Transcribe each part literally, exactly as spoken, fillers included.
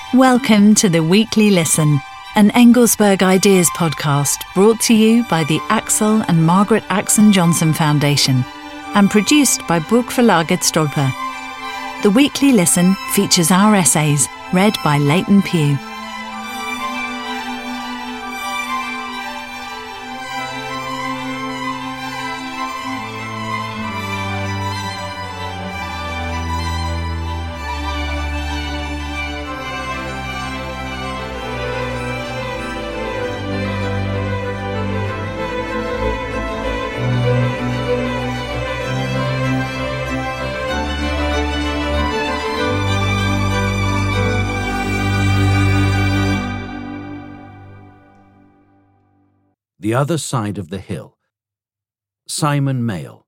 Welcome to the Weekly Listen, an Engelsberg Ideas podcast brought to you by the Axel and Margaret Axon Johnson Foundation and produced by Bokverlaget Stolper. The Weekly Listen features our essays read by Leighton Pugh. The Other Side of the Hill. Simon Mayle.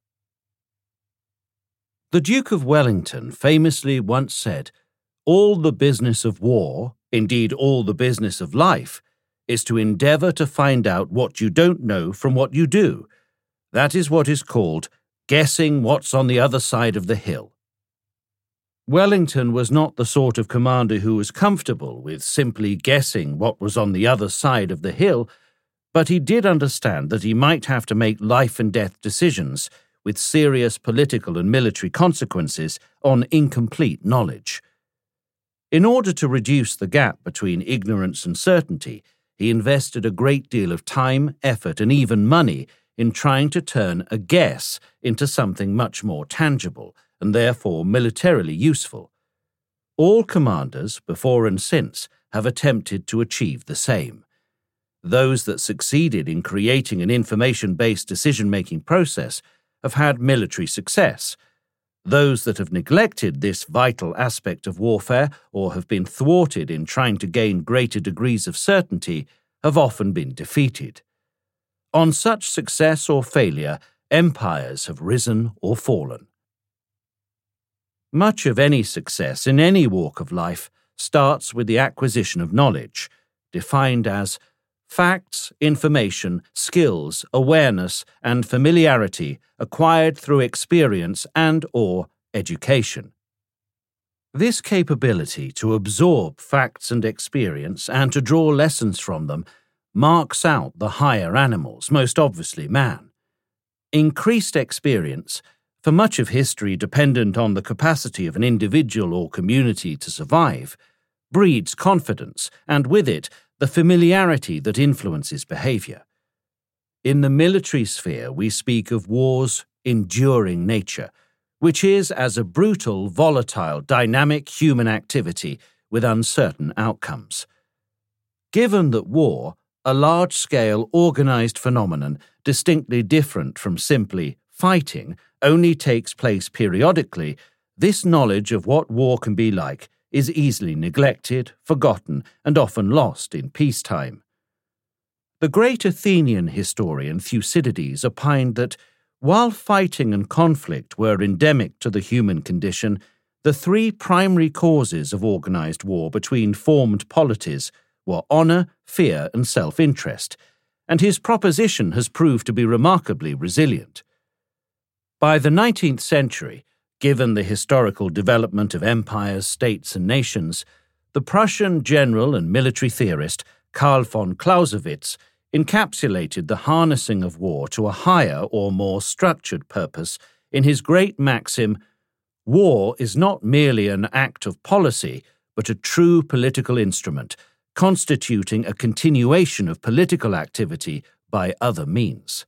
The Duke of Wellington famously once said, "All the business of war, indeed all the business of life, is to endeavour to find out what you don't know from what you do. That is what is called guessing what's on the other side of the hill." Wellington was not the sort of commander who was comfortable with simply guessing what was on the other side of the hill, but he did understand that he might have to make life-and-death decisions with serious political and military consequences on incomplete knowledge. In order to reduce the gap between ignorance and certainty, he invested a great deal of time, effort, and even money in trying to turn a guess into something much more tangible and therefore militarily useful. All commanders, before and since, have attempted to achieve the same. Those that succeeded in creating an information-based decision-making process have had military success. Those that have neglected this vital aspect of warfare or have been thwarted in trying to gain greater degrees of certainty have often been defeated. On such success or failure, empires have risen or fallen. Much of any success in any walk of life starts with the acquisition of knowledge, defined as facts, information, skills, awareness, and familiarity acquired through experience and or education. This capability to absorb facts and experience and to draw lessons from them marks out the higher animals, most obviously man. Increased experience, for much of history dependent on the capacity of an individual or community to survive, breeds confidence, and with it, the familiarity that influences behavior. In the military sphere, we speak of war's enduring nature, which is as a brutal, volatile, dynamic human activity with uncertain outcomes. Given that war, a large-scale, organized phenomenon distinctly different from simply fighting, only takes place periodically, this knowledge of what war can be like is easily neglected, forgotten, and often lost in peacetime. The great Athenian historian Thucydides opined that, while fighting and conflict were endemic to the human condition, the three primary causes of organized war between formed polities were honor, fear, and self-interest, and his proposition has proved to be remarkably resilient. By the nineteenth century, given the historical development of empires, states, and nations, the Prussian general and military theorist Karl von Clausewitz encapsulated the harnessing of war to a higher or more structured purpose in his great maxim, "War is not merely an act of policy, but a true political instrument, constituting a continuation of political activity by other means."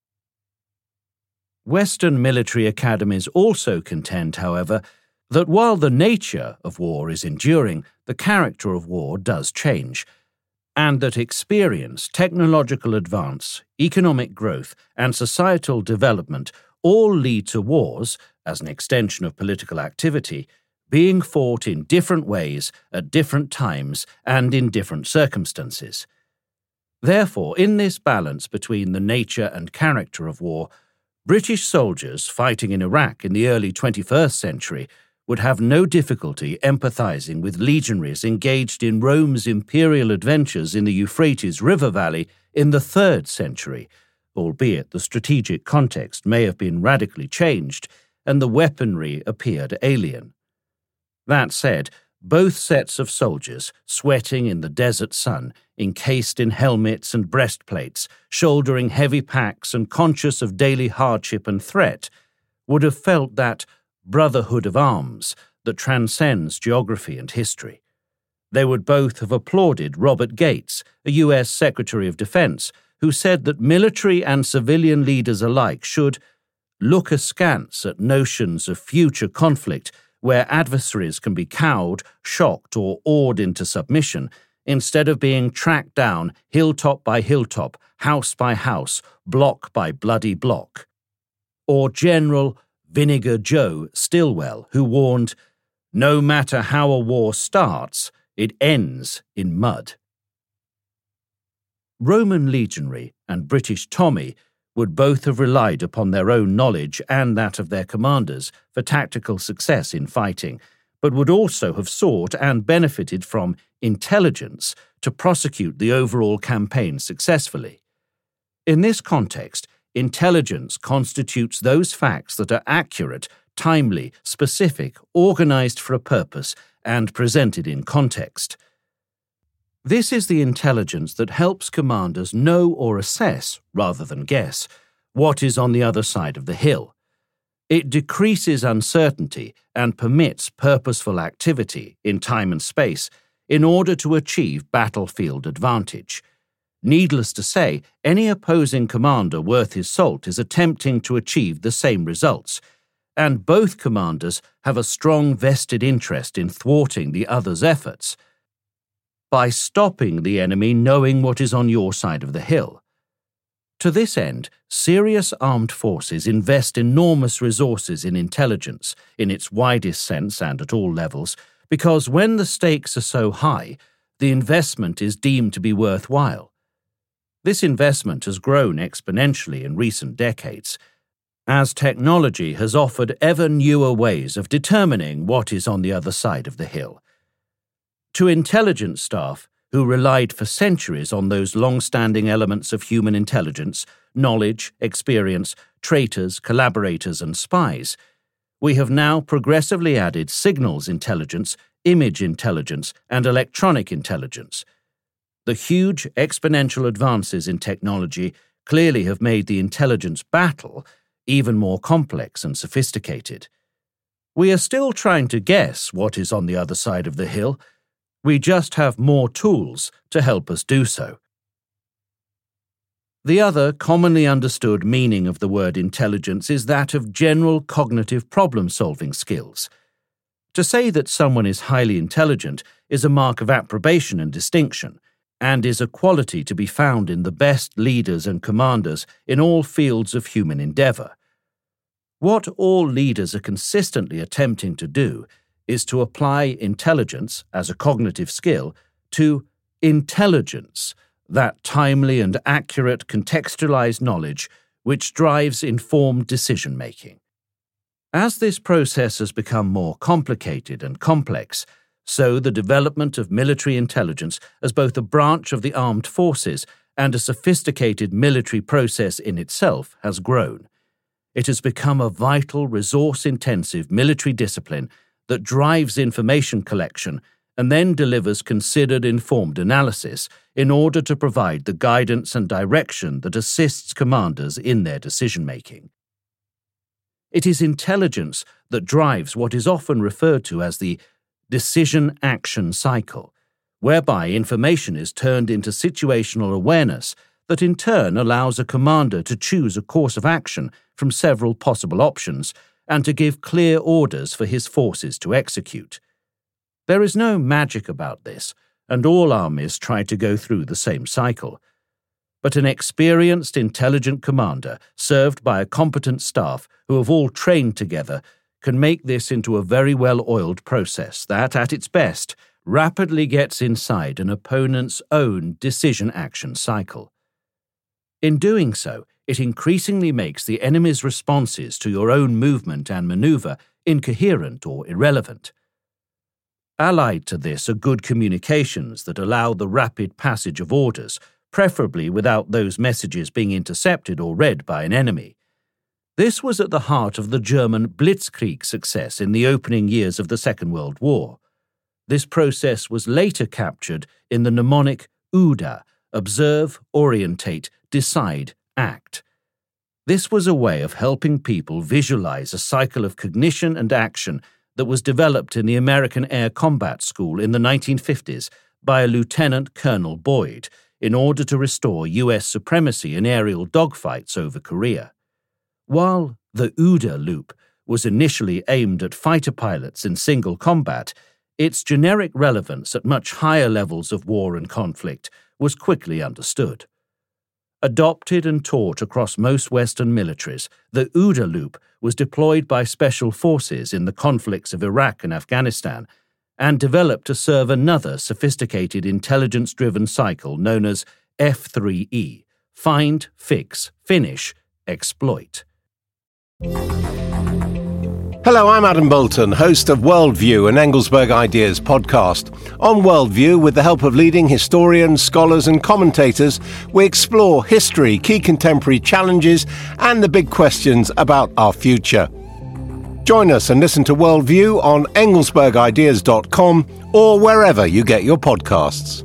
Western military academies also contend, however, that while the nature of war is enduring, the character of war does change, and that experience, technological advance, economic growth, and societal development all lead to wars, as an extension of political activity, being fought in different ways at different times and in different circumstances. Therefore, in this balance between the nature and character of war, British soldiers fighting in Iraq in the early twenty-first century would have no difficulty empathizing with legionaries engaged in Rome's imperial adventures in the Euphrates River Valley in the third century, albeit the strategic context may have been radically changed and the weaponry appeared alien. That said, both sets of soldiers, sweating in the desert sun, encased in helmets and breastplates, shouldering heavy packs and conscious of daily hardship and threat, would have felt that brotherhood of arms that transcends geography and history. They would both have applauded Robert Gates, a U S Secretary of Defense, who said that military and civilian leaders alike should look askance at notions of future conflict where adversaries can be cowed, shocked, or awed into submission, instead of being tracked down hilltop by hilltop, house by house, block by bloody block. Or General Vinegar Joe Stilwell, who warned, "No matter how a war starts, it ends in mud." Roman legionary and British Tommy would both have relied upon their own knowledge and that of their commanders for tactical success in fighting, but would also have sought and benefited from intelligence to prosecute the overall campaign successfully. In this context, intelligence constitutes those facts that are accurate, timely, specific, organized for a purpose, and presented in context. This is the intelligence that helps commanders know or assess, rather than guess, what is on the other side of the hill. It decreases uncertainty and permits purposeful activity in time and space in order to achieve battlefield advantage. Needless to say, any opposing commander worth his salt is attempting to achieve the same results, and both commanders have a strong vested interest in thwarting the other's efforts by stopping the enemy knowing what is on your side of the hill. To this end, serious armed forces invest enormous resources in intelligence, in its widest sense and at all levels, because when the stakes are so high, the investment is deemed to be worthwhile. This investment has grown exponentially in recent decades, as technology has offered ever newer ways of determining what is on the other side of the hill. To intelligence staff, who relied for centuries on those long-standing elements of human intelligence, knowledge, experience, traitors, collaborators, and spies, we have now progressively added signals intelligence, image intelligence, and electronic intelligence. The huge exponential advances in technology clearly have made the intelligence battle even more complex and sophisticated. We are still trying to guess what is on the other side of the hill. We just have more tools to help us do so. The other commonly understood meaning of the word intelligence is that of general cognitive problem-solving skills. To say that someone is highly intelligent is a mark of approbation and distinction, and is a quality to be found in the best leaders and commanders in all fields of human endeavor. What all leaders are consistently attempting to do is to apply intelligence as a cognitive skill to intelligence, that timely and accurate contextualized knowledge which drives informed decision-making. As this process has become more complicated and complex, so the development of military intelligence as both a branch of the armed forces and a sophisticated military process in itself has grown. It has become a vital, resource-intensive military discipline that drives information collection and then delivers considered informed analysis in order to provide the guidance and direction that assists commanders in their decision-making. It is intelligence that drives what is often referred to as the decision-action cycle, whereby information is turned into situational awareness that in turn allows a commander to choose a course of action from several possible options and to give clear orders for his forces to execute. There is no magic about this, and all armies try to go through the same cycle. But an experienced, intelligent commander, served by a competent staff who have all trained together, can make this into a very well-oiled process that, at its best, rapidly gets inside an opponent's own decision-action cycle. In doing so, it increasingly makes the enemy's responses to your own movement and maneuver incoherent or irrelevant. Allied to this are good communications that allow the rapid passage of orders, preferably without those messages being intercepted or read by an enemy. This was at the heart of the German Blitzkrieg success in the opening years of the Second World War. This process was later captured in the mnemonic O O D A, observe, orientate, decide, act. This was a way of helping people visualize a cycle of cognition and action that was developed in the American Air Combat School in the nineteen fifties by a Lieutenant Colonel Boyd in order to restore U S supremacy in aerial dogfights over Korea. While the O O D A loop was initially aimed at fighter pilots in single combat, its generic relevance at much higher levels of war and conflict was quickly understood. Adopted and taught across most Western militaries, the O O D A loop was deployed by special forces in the conflicts of Iraq and Afghanistan and developed to serve another sophisticated intelligence-driven cycle known as F three E, Find, Fix, Finish, Exploit. Hello, I'm Adam Bolton, host of Worldview, an Engelsberg Ideas podcast. On Worldview, with the help of leading historians, scholars and commentators, we explore history, key contemporary challenges and the big questions about our future. Join us and listen to Worldview on engelsberg ideas dot com or wherever you get your podcasts.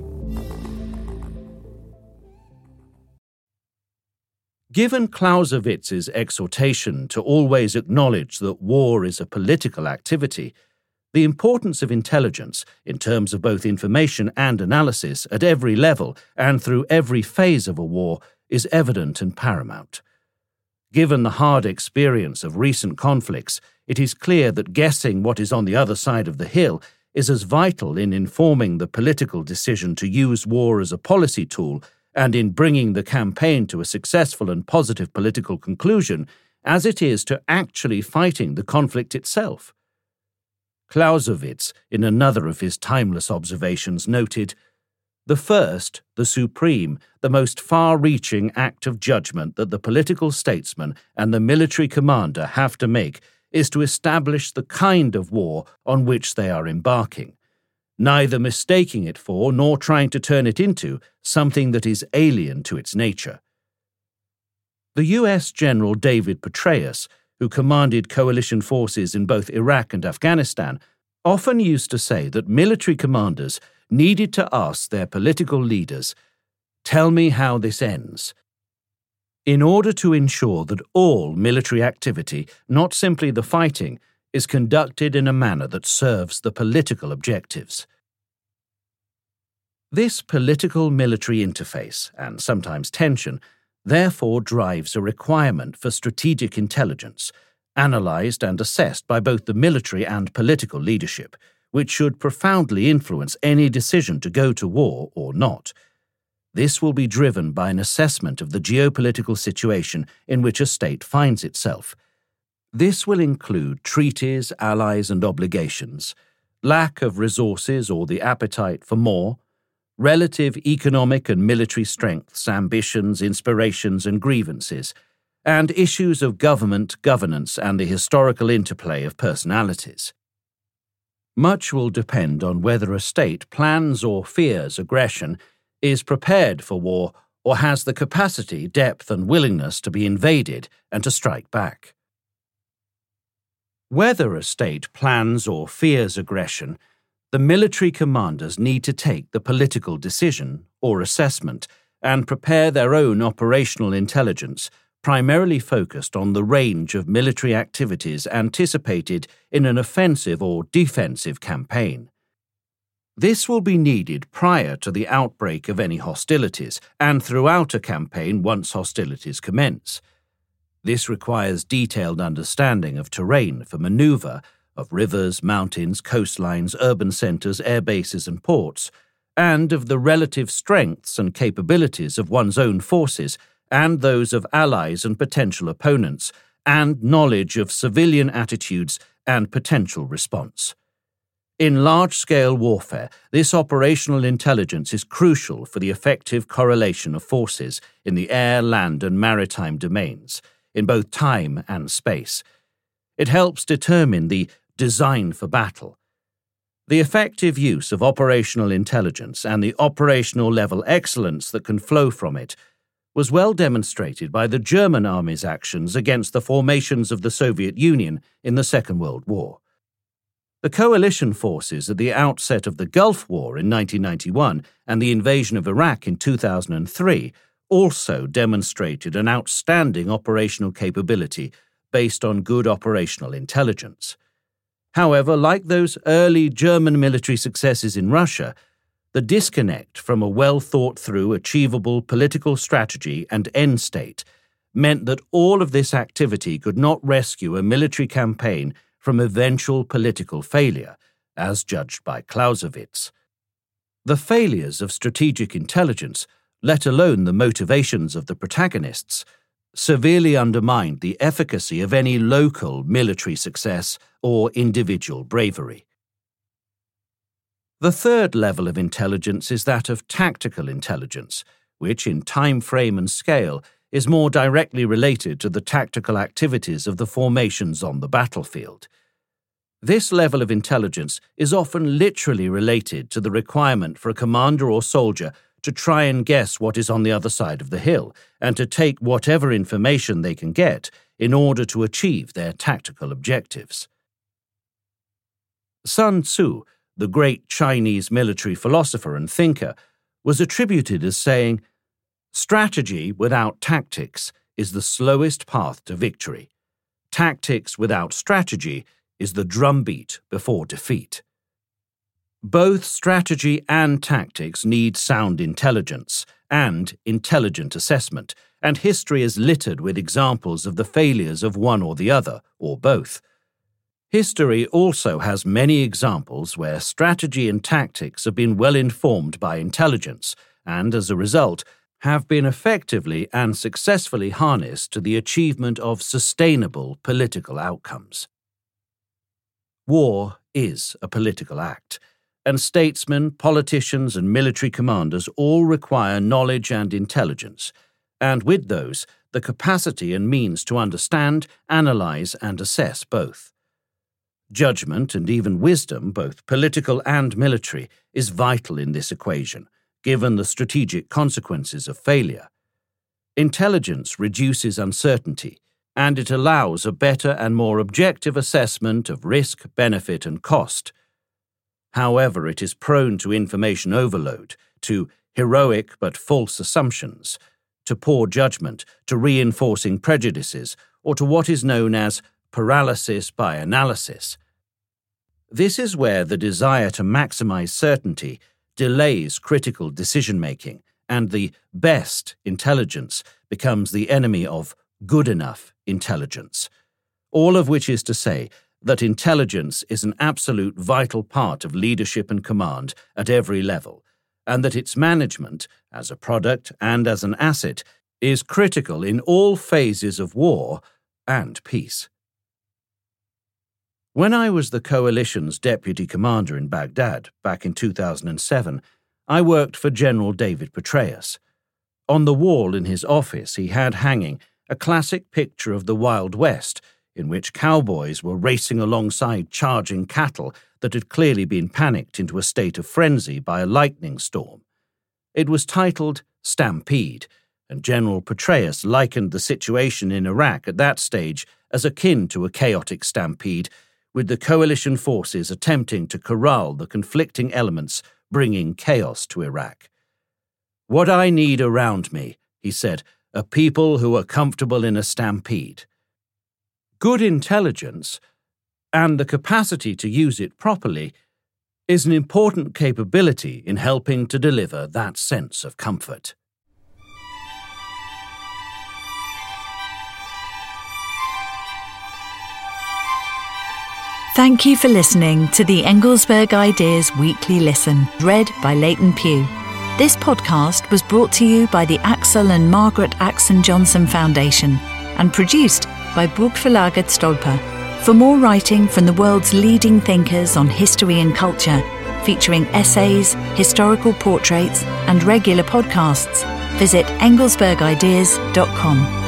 Given Clausewitz's exhortation to always acknowledge that war is a political activity, the importance of intelligence, in terms of both information and analysis at every level and through every phase of a war, is evident and paramount. Given the hard experience of recent conflicts, it is clear that guessing what is on the other side of the hill is as vital in informing the political decision to use war as a policy tool and in bringing the campaign to a successful and positive political conclusion as it is to actually fighting the conflict itself. Clausewitz, in another of his timeless observations, noted, "The first, the supreme, the most far-reaching act of judgment that the political statesman and the military commander have to make is to establish the kind of war on which they are embarking, neither mistaking it for nor trying to turn it into something that is alien to its nature." The U S General David Petraeus, who commanded coalition forces in both Iraq and Afghanistan, often used to say that military commanders needed to ask their political leaders, "Tell me how this ends," in order to ensure that all military activity, not simply the fighting, is conducted in a manner that serves the political objectives. This political-military interface, and sometimes tension, therefore drives a requirement for strategic intelligence, analysed and assessed by both the military and political leadership, which should profoundly influence any decision to go to war or not. This will be driven by an assessment of the geopolitical situation in which a state finds itself. This will include treaties, allies and obligations, lack of resources or the appetite for more, relative economic and military strengths, ambitions, inspirations and grievances, and issues of government, governance and the historical interplay of personalities. Much will depend on whether a state plans or fears aggression, is prepared for war, or has the capacity, depth and willingness to be invaded and to strike back. Whether a state plans or fears aggression, the military commanders need to take the political decision or assessment and prepare their own operational intelligence, primarily focused on the range of military activities anticipated in an offensive or defensive campaign. This will be needed prior to the outbreak of any hostilities and throughout a campaign once hostilities commence. This requires detailed understanding of terrain for maneuver, of rivers, mountains, coastlines, urban centres, air bases and ports, and of the relative strengths and capabilities of one's own forces and those of allies and potential opponents, and knowledge of civilian attitudes and potential response. In large-scale warfare, this operational intelligence is crucial for the effective correlation of forces in the air, land and maritime domains, in both time and space. It helps determine the design for battle. The effective use of operational intelligence and the operational level excellence that can flow from it was well demonstrated by the German army's actions against the formations of the Soviet Union in the Second World War. The coalition forces at the outset of the Gulf War in nineteen ninety-one and the invasion of Iraq in two thousand three also demonstrated an outstanding operational capability based on good operational intelligence. However, like those early German military successes in Russia, the disconnect from a well-thought-through, achievable political strategy and end state meant that all of this activity could not rescue a military campaign from eventual political failure, as judged by Clausewitz. The failures of strategic intelligence, let alone the motivations of the protagonists, severely undermined the efficacy of any local military success or individual bravery. The third level of intelligence is that of tactical intelligence, which in time frame and scale is more directly related to the tactical activities of the formations on the battlefield. This level of intelligence is often literally related to the requirement for a commander or soldier to try and guess what is on the other side of the hill and to take whatever information they can get in order to achieve their tactical objectives. Sun Tzu, the great Chinese military philosopher and thinker, was attributed as saying, "Strategy without tactics is the slowest path to victory. Tactics without strategy is the drumbeat before defeat." Both strategy and tactics need sound intelligence and intelligent assessment, and history is littered with examples of the failures of one or the other, or both. History also has many examples where strategy and tactics have been well informed by intelligence, and as a result, have been effectively and successfully harnessed to the achievement of sustainable political outcomes. War is a political act, and statesmen, politicians, and military commanders all require knowledge and intelligence, and with those, the capacity and means to understand, analyze, and assess both. Judgment and even wisdom, both political and military, is vital in this equation, given the strategic consequences of failure. Intelligence reduces uncertainty, and it allows a better and more objective assessment of risk, benefit, and cost. However, it is prone to information overload, to heroic but false assumptions, to poor judgment, to reinforcing prejudices, or to what is known as paralysis by analysis. This is where the desire to maximize certainty delays critical decision-making, and the best intelligence becomes the enemy of good enough intelligence. All of which is to say that intelligence is an absolute vital part of leadership and command at every level, and that its management, as a product and as an asset, is critical in all phases of war and peace. When I was the coalition's deputy commander in Baghdad back in two thousand seven, I worked for General David Petraeus. On the wall in his office he had hanging a classic picture of the Wild West, in which cowboys were racing alongside charging cattle that had clearly been panicked into a state of frenzy by a lightning storm. It was titled Stampede, and General Petraeus likened the situation in Iraq at that stage as akin to a chaotic stampede, with the coalition forces attempting to corral the conflicting elements bringing chaos to Iraq. "What I need around me," he said, "are people who are comfortable in a stampede." Good intelligence, and the capacity to use it properly, is an important capability in helping to deliver that sense of comfort. Thank you for listening to the Engelsberg Ideas Weekly Listen, read by Leighton Pugh. This podcast was brought to you by the Axel and Margaret Axon Johnson Foundation and produced by Buchverlaget Stolper. For more writing from the world's leading thinkers on history and culture, featuring essays, historical portraits, and regular podcasts, visit engelsberg ideas dot com.